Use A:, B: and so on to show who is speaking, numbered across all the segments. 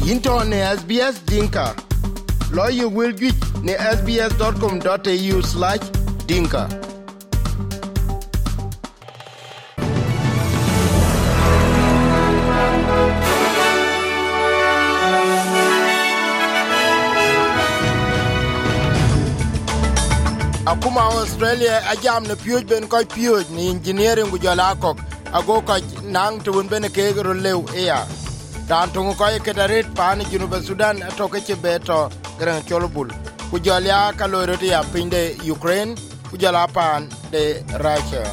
A: Into ne SBS Dinka. Lawyer will get ne sbs.com.au/dinka. Akuma Australia ajam ne pyoj ben ko pyoj ni engineering gu jala kok ago ka nang tun ben ke ro lew ya dan tungu ko ke daret pan Junub Sudan to ke beto gran cholbul ku jala ka lo ro ya pinde Ukraine ku jala pan de Russia.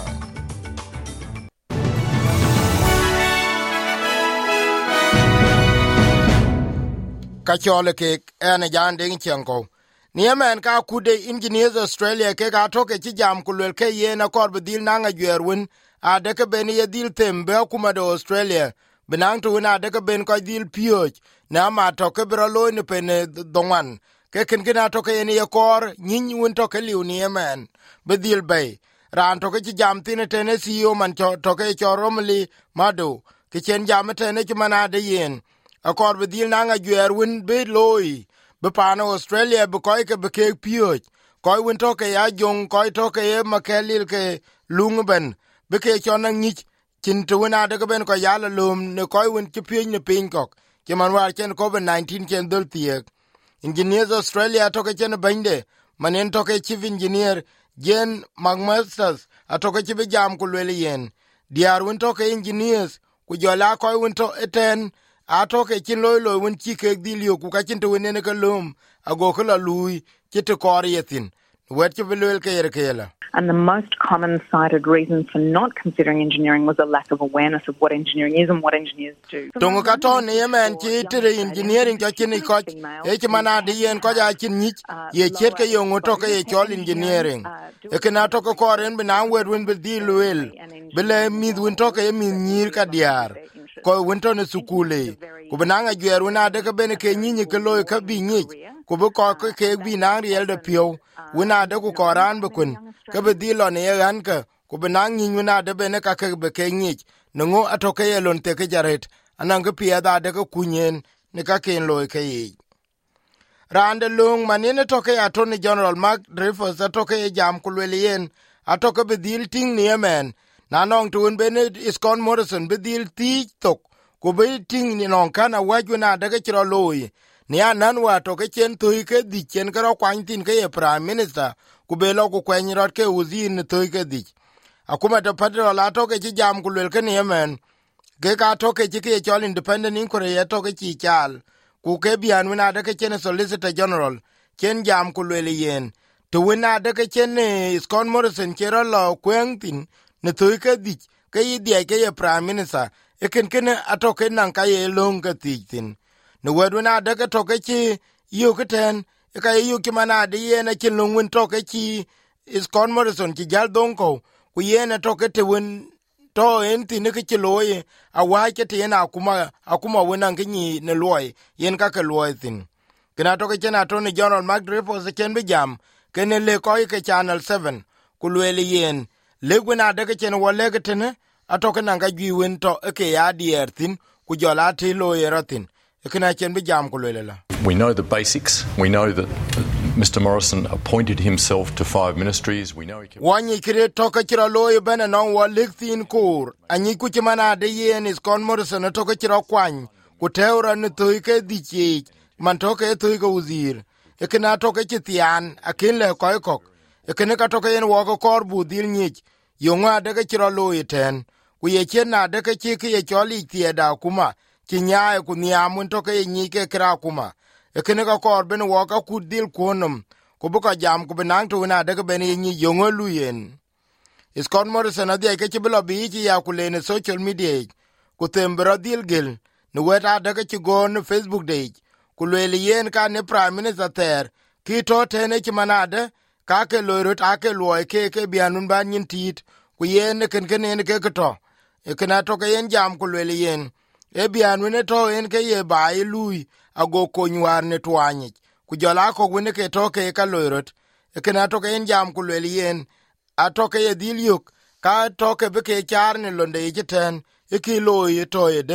A: Ka chole ke ene jan ding chenko Niemen ka kude engineers Australia ke ga toke ci jam kulwel ke yena kor bedil nanga gwerwin a de ke ben ye dil tembe kuma de Australia benang tu na de ke ben ko dil pioj na ma toke bro lo ne pen dongwan ke ken gina toke ye kor nyin won toke liu niemen bedil bay ran toke ci jam tine Tennessee yo man toke choromli mado ke chen jam tene ci manade yen a kor bedil nanga gwerwin be loy be pano Australia be koy ke be ke pioj koy won to ke ya jong koy to ke makelil ke lungben be ke chona ngich chin to na de ben ko ya lum ne koy won ti pin ne pin kok ke man war chen COVID-19 chen dul tiek engineers Australia to ke chen bande manen to ke chief engineer Jen Magmasters a to ke be jam ku le yen diar won to ke engineers ku jola koy won to eten atoke chin loy won chi ke dilio ku ka chin to ne ka lum ago ko la lui chi to kor yetin wet chi belwel ke yer kela.
B: And the most common cited reason for not considering engineering was a lack of awareness of what engineering is and what engineers do.
A: Tongo ka to ne men chi tere engineering ka chin ko e chi mana de yen ko ja chin nich ye chet ke yo to ke ye chol engineering e kana to ko koren be na wet won be dilwel bele mi won to ke mi nyir ka diar ko wonto ne sukule ku benanga gyeru na de ke bene ke nyinyi ke loy ka bi nyi ku be ko ke bi na riel de pio wona de ku koran be kun ke be dilo ne yan ke ku benang nyinyi na de bene ka ke be ke nyi no atoke yelon te ke jaret anan ke pia da de ku kunyen ne ka ken loy ke yi rande lung manene toke Attorney General Mark Dreyfus atoke jam ku le yen atoke be dil ting ne men na nong tuun bene Scott Morrison be dil ti tok ku be ting ni non kana waju na daga chiro loy ni anan wa to ke chen tu ke di chen karo kwan tin ke prime minister ku be lo ku kwen rot ke uzin tu ke di akuma to padro la to ke jam ku le ke ni men ke ka to ke ke chol independent inquiry to ke chi chal ku ke bian na daga chen solicitor general chen jam ku le yen to na daga chen Scott Morrison chero lo kwen tin ne to ke di ke di ke prime minister eken atoke nan ka ye long ka tin no wedu na de to ke chi yu keten ka yu ki mana de ye na chin long won to ke chi Scott Morrison chi jal don ko ku ye na to ke te won to en tin ke chi loye a wa ke te na akuma wona ke ni ne loy yen ka ke loy tin kana to ke na Attorney General Mark Dreyfus ken be jam ken le ko ke Channel 7 ku le yen le gwena de ke chen wo le ke tene atoke nanga giwen to ke ya diertin ku jola ti lo yeratin ekena chen bi jam ku lelela.
C: We know the basics. We know that Mr. Morrison appointed himself to 5 ministries. We know he can...
A: Wanyi kire toke chira lo yebena non wa liktin kur anyi ku chimana de yen is Scott Morrison toke chira kwan ku teura ne toike dichi man toke toike uzir ekena toke chitian akin le koikok ekene ka toke yen wo ko korbu dil nyich yonga de ke chira lo yeten ku ye chena de ke chi ke ye choli tieda kuma kinyae ku niamun to ke nyi ke kra kuma e kene ka kor ben wo ka ku dil kunum ku bu ka jam ku benang tu na de ke ben nyi yongo luyen Scott Morrison ade ke chi bilo bi chi ya ku le ne social media ku tembra dil gel ne weta de ke chi go ne Facebook de ku le yen ka ne prime minister ter ki to tene chi manade ka ke loirot ake loy ke bianun ban nyin tit ku yen ken ke to e kana to ke yen jam ku le yen e bianun to en ke ye bai lui ago konywar ne twani ku jola ko wene ke to ke ka loirot e kana to ke yen jam ku le yen atoke ye dilyuk ka toke be ke char ne londe ye ten e ki loy to yede ku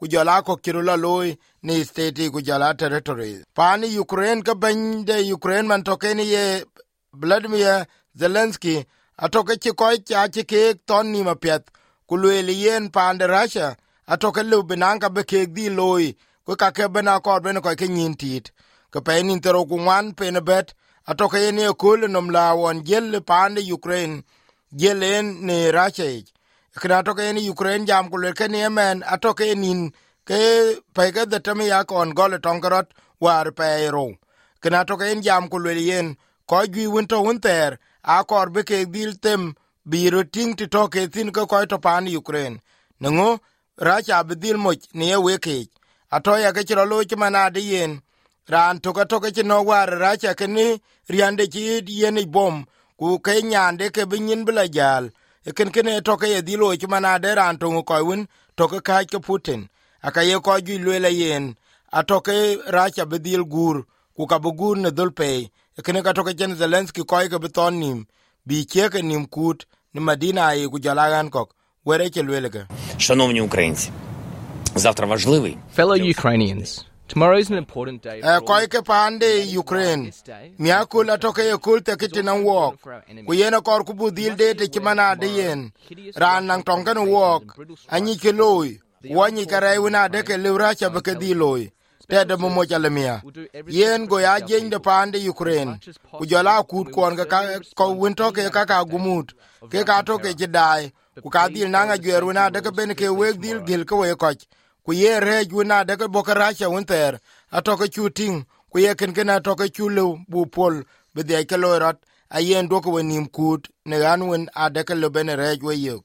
A: ku jola ko kirula loy ni state ku jola territory pani Ukraine ka bande Ukraine man to ken ye Vladimir Zelensky atoke ci ko cha ci ke ton ni mapet ku le yen pande Russia atoke lu binanga be ke di loy ku ka ke bena ko ben ko ke nyintit ko pe ni tero ku wan pe ne bet atoke ye ne ko le nom la won gel pande Ukraine gelen ne Russia kana atoke ni Ukraine jam ku le ke ne men atoke nin ke pe ke de tami ya kon gol tongarot war pe ro kana atoke jam ku le yen ko gi winto winter a kor be ke dil tem biro ting ti to ke tin ko to pan Ukraine ngo Russia be dil mo ni e weke atoya ke chiro lo chi manade yen ran to ka ke no war Russia ke ni riande chi yen bom ku ke nyande ke binyin bla jal ken to ke dil lo chi manade ran to ko win to ka ke Putin aka ye ko gi le yen atoke Russia be dil gur ku ka bugur ne dul pe kene ka toke chen Zelensky koi ke beton nim bi cheke nim kut ni Madina ai ku jalagan kok were ke lwelege.
D: Шановні українці, завтра важливий.
E: Fellow Ukrainians, tomorrow is an important day.
A: Koi ke pande Ukraine miakul atoke ye kul te kitina wok ku yena kor ku budil de te chimana de yen ran nang tongen wok anyi ke loy wani kare wina de ke luracha be ke di loy tede mo mojalemia yen go ya jeng de pande Ukraine ku jola kut kon ga ko winto ke ka gumut ke ka to ke jidai ku ka dil nanga gweru na de ben ke weg dil gil ko we koch ku ye rej wina de ko bokaracha winter atoke chuting ku ye ken ken atoke chulu bu pol be de ke lorat ayen do ko nim kut ne ganwen ade ke lo ben rej we yo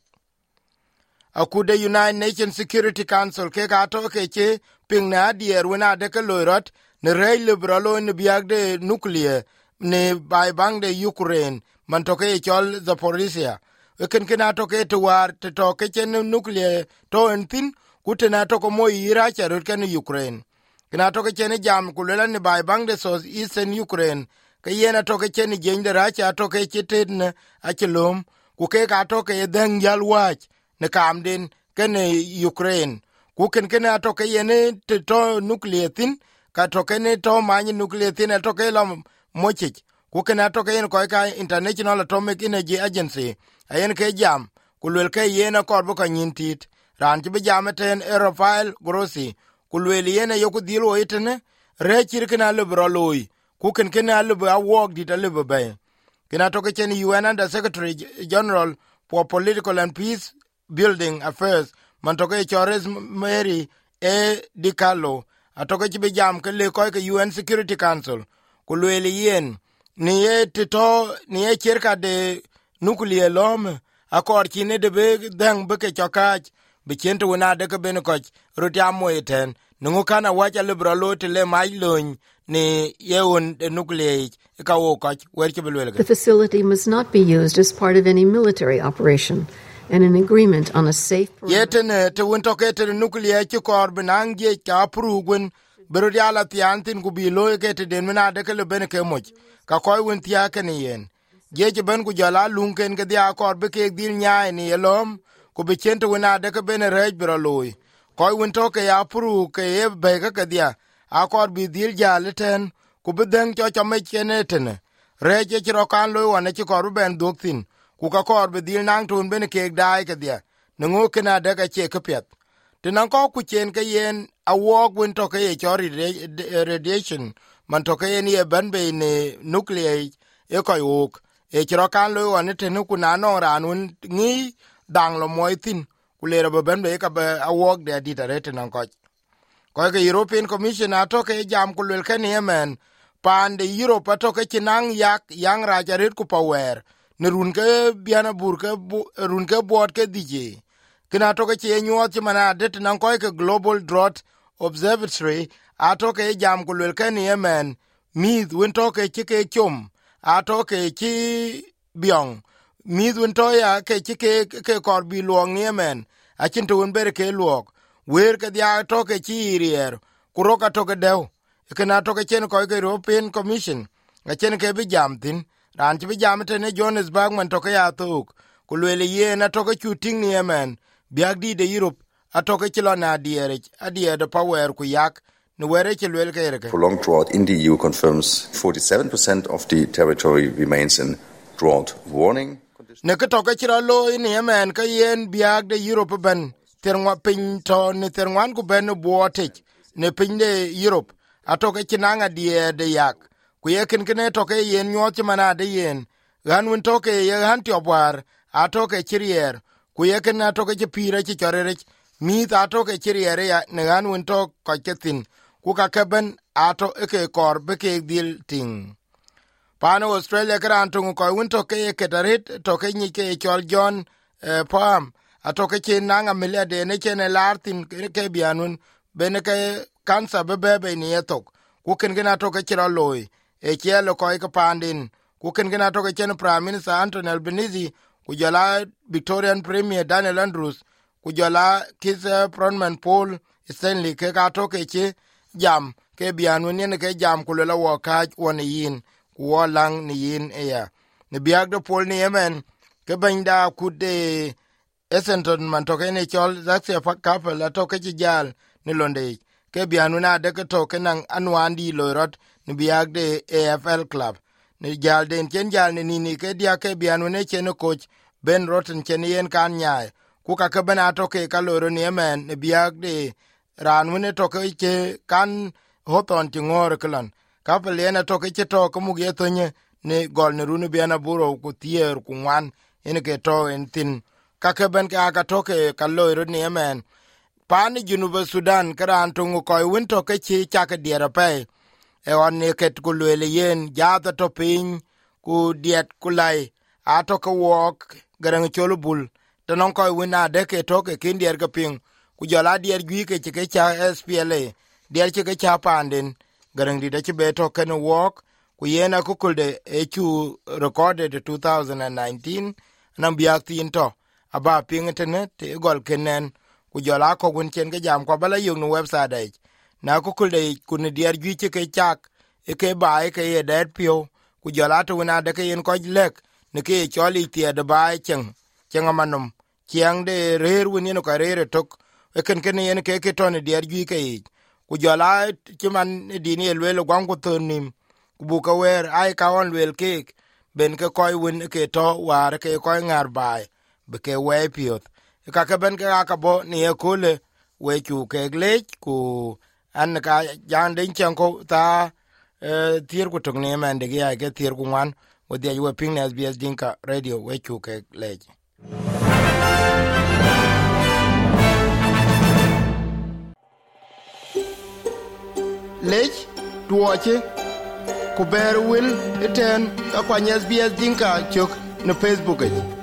A: akude United Nations Security Council ke ka to ke che ping na dier wena de ke loirot ne rei liberalo ne biag de nuclear ne bai bang de Ukraine man to ke chol Zaporizhia ken to ke to war to ke chen nuclear to entin kutena to ko mo ira cha rot ken Ukraine kena to ke chen jam kulela ne bai bang de so eastern Ukraine ke yena to ke chen jeng de racha to ke cheten a chelom ku ke ka to ke den jalwach ne kamden ken Ukraine ku ken to ke yene to nuclear tin ka to ken to man nuclear tin to ke lo mochich ku ken to ke ko ka International Atomic Energy Agency ayen ke jam kulwel ke yene korbo ka nyintit ran ti jam ten Rafael Grossi kulwel yene yoku dilo itene re chirkina lebro loy ku ken albe awog dit albe bay kena to ke chen UN Under Secretary General for Political and Peace Building Affairs mantoke Chores Mary Di Carlo atoke chibe jam ke le ko ke UN Security Council kulweli yen ni e cherka de nuclear lom akor chine de be dang be ke chokach be chente wona de ke ben ko rutiamo eten nungu kana wacha liberalo te le mai lon ni yeun de nuclear ka wo ko wer ke belwel.
F: The facility must not be used as part of any military operation. And an agreement on a safe
A: yetene te won tokete nuclear ci kor binange ka prugun bero diala tiantin ku bi lo kete den mena de ke ben ke moj ka koy won tia ken yen je ben ku jala lunken ke dia kor be ke dil nyaay ni elom ku be chente wona de ke ben rej bero loy koy won toke ya pru ke e be ke dia a kor bi dil jaleten ku be den cho cho me keneten reje ci rokan lo wona ci kor ben doktin ku ka kor be dil nang tun ben ke dai ke dia ngo kena de ka che ke pet tinan ko ku chen ke yen a wog won to ke chori radiation man to ke ye ban be ne nuclear e ko yok e chro kan lo wan te nu ku na no ranun ngi dang lo moitin ku le ro ben be ka be a wog de di tare tinan ko ke European Commission ato ke jam ku le ken yemen pan de Europe to ke tinang yak yang ra jarit ku power ne run ke biana bur ke run ke bot ke dije kina to ke nyuot mana det nan ko ke Global Drought Observatory ato ke jam ku le ken yemen mid won to ke chum ato ke chi biong mid won to ya ke ke kor bi luong yemen a chin to won ber ke luok wer ke dia to ke chi rier ku ro ka to ke dew kina to ke chen ko ke European Commission a chen ke bi jam tin ran ti bi jam te ne Johannesburg man to ke ya tuk ku le ye na to ke chuting ni yemen biag di de Europe atoke chilo na adiere pa wer ku yak ne were chilwel kereke.
G: Prolonged drought in the EU confirms 47% of the territory remains in drought warning.
A: Ne ke toke chiro lo ni yemen ka yen biag de Europe ben terwa pin to ne terwan ku ben botek ne pin de Europe atoke chinanga die de yak ku yeken kene toke yen nyot mana de yen gan won toke ye han tiobwar atoke chirier ku yeken atoke chipire chi chorere mi atoke chiriere ya ne gan won tok ko ketin ku ka keben ato eke kor beke dil ting pano Australia kran tungu ko won toke ketarit toke ni ke chol John Palm atoke chin nanga milade ne chene lartin ke bianun bene ke kansa bebe ni etok ku ken gena toke chira loy e chelo ko ke pandin ku ken gena toke chen Prime Minister Anthony Albanese ku jala Victorian Premier Daniel Andrews ku jala Keith Frontman Paul Stanley ke ka toke che jam ke bianun ne ke jam ku la wo ka woni yin ku lang ni yin ya ne biag do Paul ni yemen ke banda ku de Essendon man toke ne chol Zaxia Kapel la toke chi jal ni londe ke bianuna de ke toke nang anwandi lorot ni biag de AFL club ni jal den chen jal ni ke dia ke bianune chen coach Ben Rotten chen yen kan nyae ku ka ke bana toke ka loro ni yemen ni biag de ranune toke che kan hoton ti ngor klan Kapel yen toke che toke mu ge tonye ni gol ne runu biana buro ku tier ku wan en ke to en tin kakeben ka toke kalloiro ni yemen pani Junuba Sudan karan tungu koy winto ke chi chake diere pe e on ne ket kulwele yen jata to piny ku diet kulai ato ke wok garang cholubul tanon koy wina de ke toke kin dier ke ping ku jola dier gwi ke chike cha SPLA dier chike cha pandin garang di de chibe toke no wok ku yena kukulde echu recorded 2019 nambiak tinto aba ping internet te gol kenen ku jola ko gun chen ke jam ko bala yung no website ai na ku kulde kun dier gi ke chak e ke bae ke ye det pio ku jola to na de ke yen ko lek ne ke choli tie de bae chen amanum chiang de rer win no ka rer tok e ken yen ke ton dier gi ke ku jola chiman di ni elwelo gwang ku tonim ku bu ka wer ai ka on wel ke ben ke koy win ke to war ke koy ngar bae beke we piot ka ka ben ka ka bo ni e kule we chu ke glech ku an ka jan den chen ko ta tier ku tok ne man de ya ke tier ku wan wo de we ping nas bs dinka radio we chu ke lech lech tuoche ku ber wil eten ka kwa SBS dinka chok na Facebook